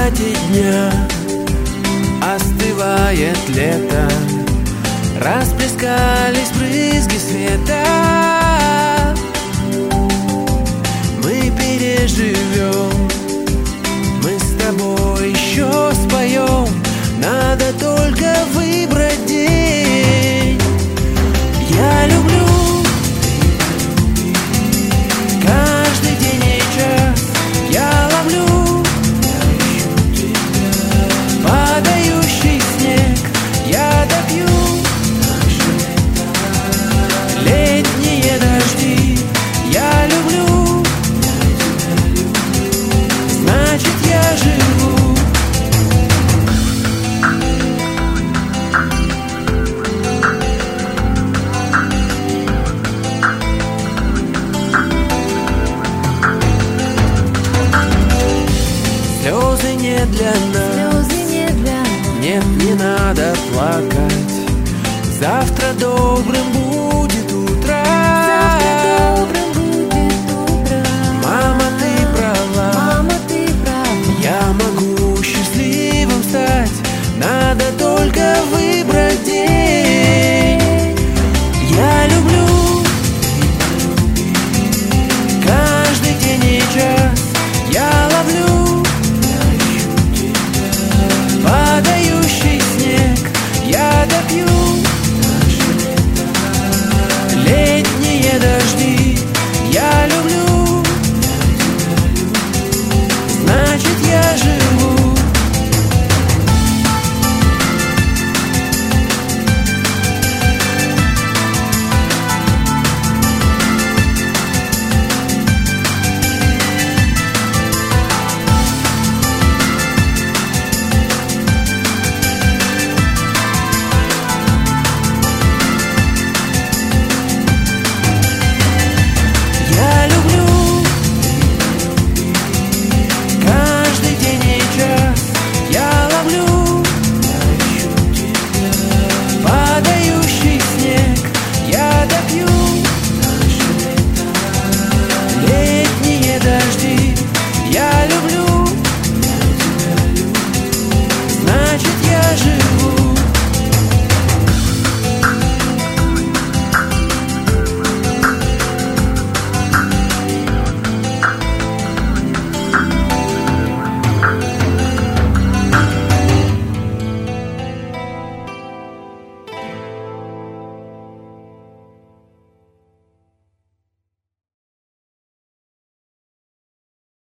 закате дня остывает лето, расплескались брызги света. Мы переживем, мы с тобой еще споем. Надо только выбрать день. Я люблю каждый день и час. Я ловлю падающий снег. Я допью летние дожди. Я люблю, значит я живу. Слезы не для нас, нет, не надо плакать. Завтра добрым будет